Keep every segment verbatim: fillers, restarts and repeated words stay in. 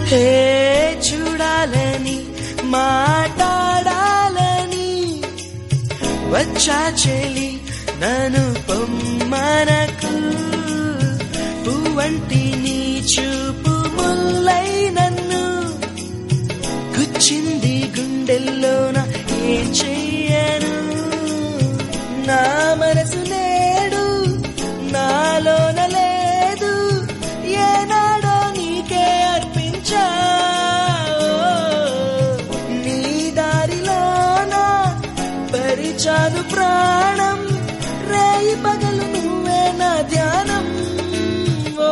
హే చూడాలని మాట్లాడాలని వచ్చా చెలి నన్ను పొమ్మనకు పువ్వంటి నీ చూపు ముల్లై నన్ను గుచ్చింది గుండెల్లోన ఏం చెయ్యను నా మనసు నేడు నాలోన లేదు ఏనాడో నీకే అర్పించా నీ దారిలోన పరిచాను ప్రాణం రేయి పగలు నువ్వే నా ధ్యానం ఓ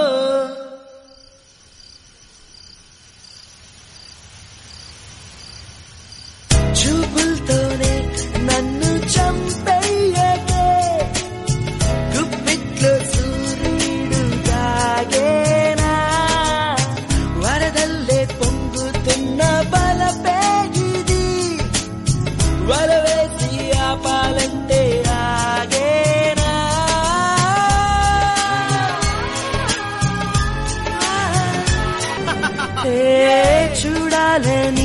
చూపులతోనే నన్ను చంపేయకే గుప్పిట్లో సూర్యుడు దాగేనా వరదల్లే పొంగుతున్న బలపేగిది వరవేసి ఆపాలంటే ఆగేనా ఏ చూడాలని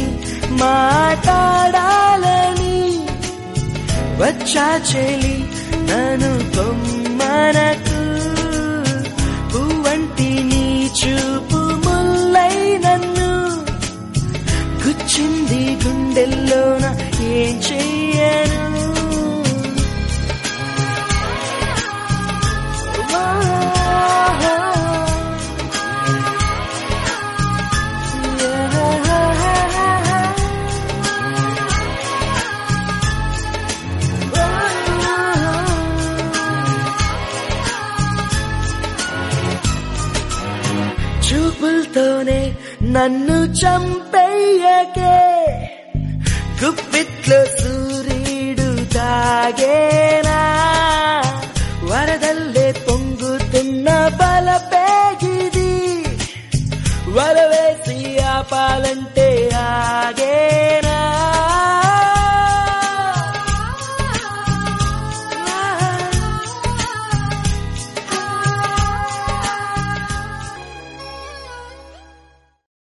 మాట్లాడాలని వచ్చా చెలి నన్ను పొమ్మనకు పువ్వంటి నీ చూపు ముల్లై నన్ను గుచ్చింది గుండెల్లోన ఏం చెయ్యను చూపులతోనే నన్ను చంపేయకే గుప్పిట్లో సూర్యుడు తాగేనా వరదల్లే పొంగుతున్న బలపేగిది వరవేసి ఆపాలంటే